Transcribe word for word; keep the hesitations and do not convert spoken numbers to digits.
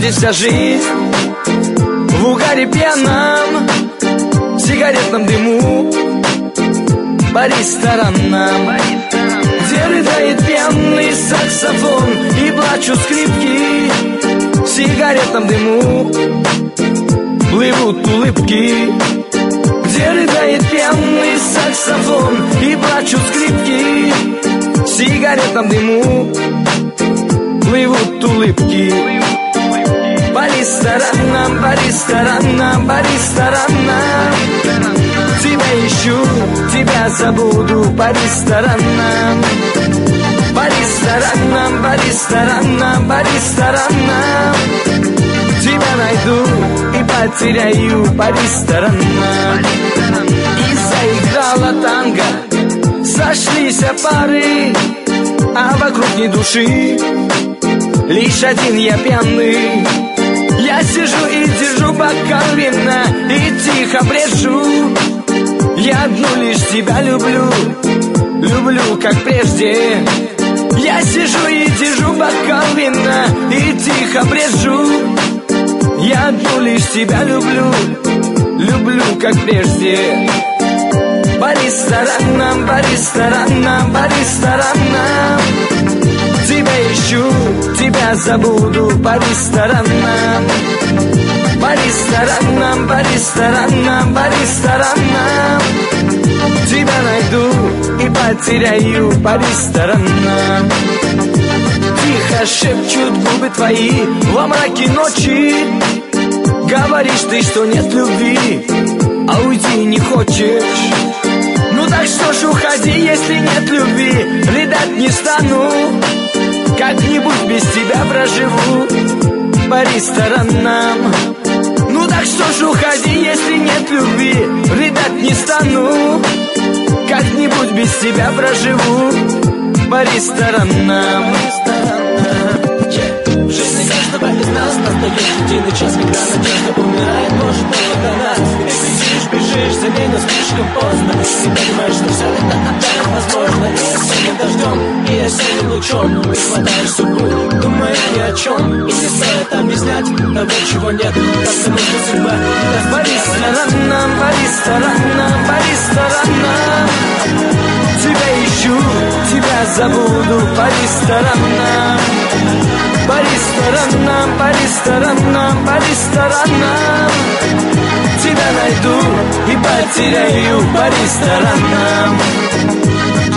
здесь вся жизнь в угаре пьяном, в сигаретном дыму, по ресторанам, где рыдает пьяный саксофон и плачут скрипки. В сигаретном дыму плывут улыбки, где рыдает пьяный саксофон и плачут скрипки. В сигаретном дыму плывут улыбки. По ресторанам, по ресторанам, по ресторанам тебя ищу, тебя забуду. По ресторанам, по ресторанам, по ресторанам, по ресторанам тебя найду и потеряю. По ресторанам. И заиграла танго, сошлись пары, а вокруг ни души, лишь один я пьяный. Я сижу и держу бокал вина и тихо брешу. Я одну лишь тебя люблю, люблю как прежде. Я сижу и держу бокал вина и тихо брешу. Я одну лишь тебя люблю, люблю как прежде. По ресторанам, по ресторанам, по ресторанам тебя ищу, тебя забуду. По ресторанам, по ресторанам, по ресторанам, по ресторанам тебя найду и потеряю. По ресторанам. Тихо шепчут губы твои во мраке ночи. Говоришь ты, что нет любви, а уйти не хочешь. Ну так что ж уходи, если нет любви, рыдать не стану. Как-нибудь без тебя проживу по ресторанам. Ну так что ж уходи, если нет любви, рыдать не стану. Как-нибудь без тебя проживу по ресторанам. В жизни каждого из нас настает единый час, когда надежда умирает, может только нас. И ты бежишь, бежишь за ней, но слишком поздно. Ты понимаешь, что все это опять возможно. И осенним дождем, и осенним лучом ты хватаешь судьбу, думая ни о чем. И не стоит объяснять того, чего нет, потому что судьба. По ресторанам, по ресторанам, по ресторанам тебя ищу, тебя забуду. По ресторанам, по ресторанам, по ресторанам, по ресторанам тебя найду и потеряю. По ресторанам.